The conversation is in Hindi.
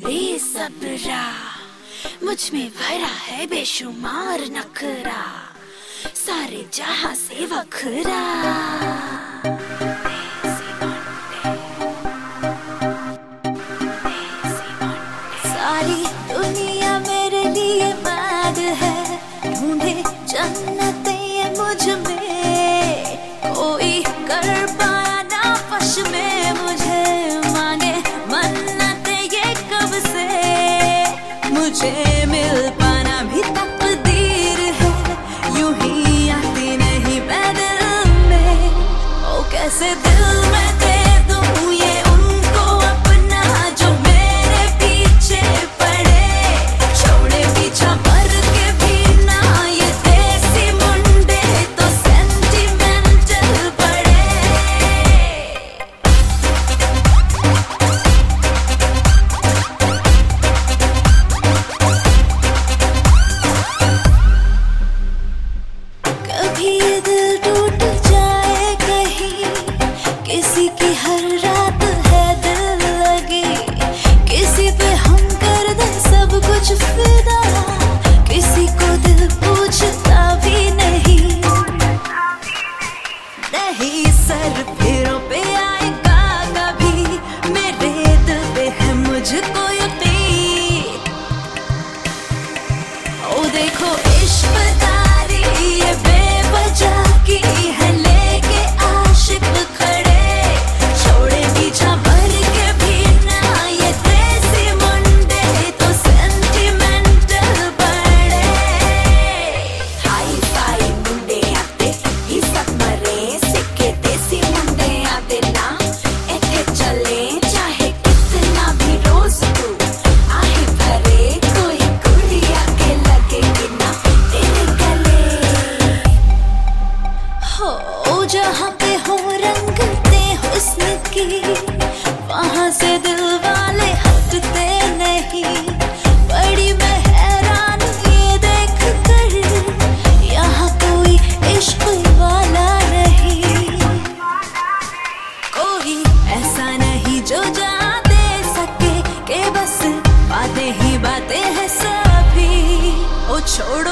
बेसब्रा, मुझ में भरा है बेशुमार नखरा, सारे जहां से वखरा। सारी दुनिया मेरे लिए मैड है, ढूंढे जन्नत ये मुझ में, कोई कर पाया ना वश में मुझे, मांगे मन्नत ये कब से, मुझे मिल पाना भी तकदीर है, यूं ही आती नहीं मैं दिल में, ओ कैसे दिल में दे दूं ये उनको अपना जो मेरे पीछे पड़े, छोड़े पीछा भर के भी ना ये देसी मुंडे तो सेंटिमेंटल पड़े। कभी ये दिल टूट जाए कहीं, किसी की हर रात है दिल लगी, किसी पे हम कर दे सब कुछ फिदा, किसी को दिल पूछता भी नहीं, नहीं सर फिरों पे आएगा कभी, मेरे दिल पे है मुझको यकीन, ओ देखो इश्क तारी ये बेवजह की है, लेके आशिक खड़े, छोड़े पीछा भर के भी ना ये देसी मुंडे तो सेंटिमेंटल पड़े। हाई फाई मुंडे आते ही सब मरे, सिक्के देसी मुंडे आते ना इथे चले, चाहे कितना भी रोज तू आहे भरे, कोई कुड़िया के लगेगी ना तेरे गले। हो जहाँ पे हो रंगते हुस्न की, वहाँ से दिल वाले हटते नहीं, बड़ी मैं हैरान ये देख कर, यहाँ कोई इश्क वाला नहीं, कोई ऐसा नहीं जो जा दे सके, के बस बातें ही बातें हैं सभी, ओ छोड़ो